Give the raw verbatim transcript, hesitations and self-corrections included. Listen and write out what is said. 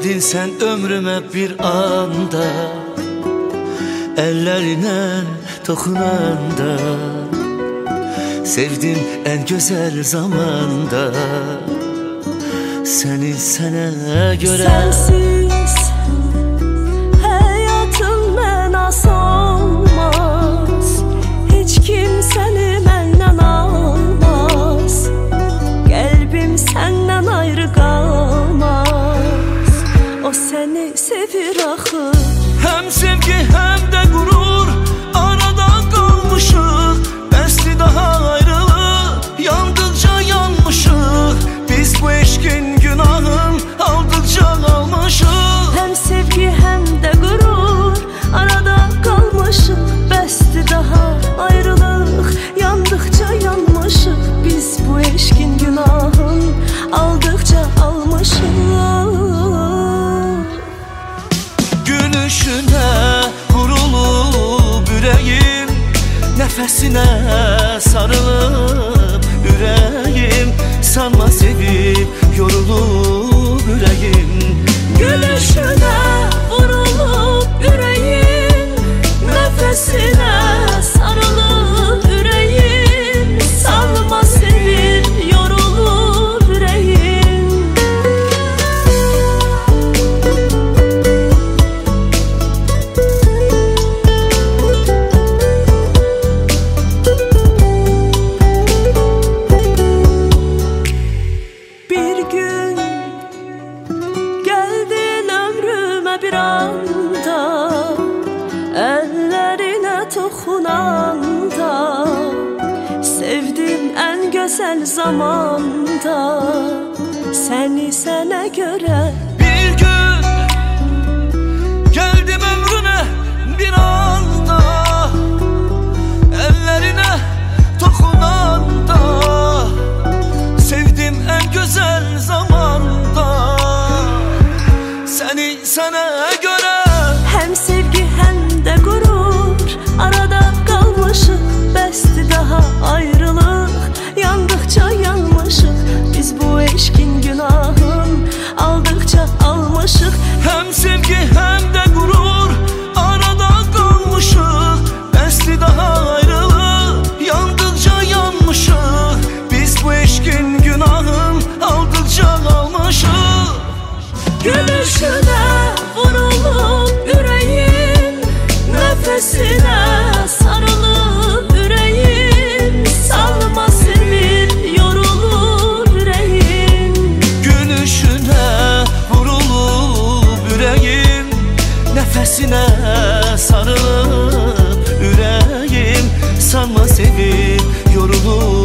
Girdin sen ömrüme bir anda, ellerine dokunanda. Sevdim en güzel zamanda, seni sana göre. Sensiz hayatım mənası olmaz, hiç kimsəni məndən almaz. Qəlbim səndən ayrı qalmaz, o seni sevir axı. Hem sevgi hem de gurur, arada kalmışık. Besli daha ayrılık, yandıkça yanmışık. Biz bu eşkin günahın aldıkça almışık. Hem sevgi hem de gurur, arada kalmışık. Besli daha ayrılık, yandıkça yanmışık. Biz bu eşkin günahın aldıkça almışık. Gülüşüne vurulup yüreğim, nefesine sarılıp yüreğim. Sanma sevip yorulup yüreğim. Gülüşüne vurulup yüreğim, nefesine sarılıp yüreğim. Sanma sevip yorulup yüreğim. Bir anda, ellerine toxunanda. Sevdim en güzel zamanda, seni sana göre. Bir gün geldim ömrüne bir anda, ellerine dokunanda. Sevdim en güzel zamanda, seni sana göre. Hem sevgi hem de gurur, arada kalmışık. Besli daha ayrılık, yandıkça yanmışık. Biz bu eşkin günahın aldıkça almışık. Hem sevgi hem de gurur, arada kalmışık. Besli daha ayrılık, yandıkça yanmışık. Biz bu eşkin günahın aldıkça almışık. Gülüşüne vurulup yüreğim, nefesine sarılıp yüreğim. Salma sevir yorulup yüreğim. Gülüşüne vurulup yüreğim, nefesine sarılıp yüreğim. Sanma sevip yorulup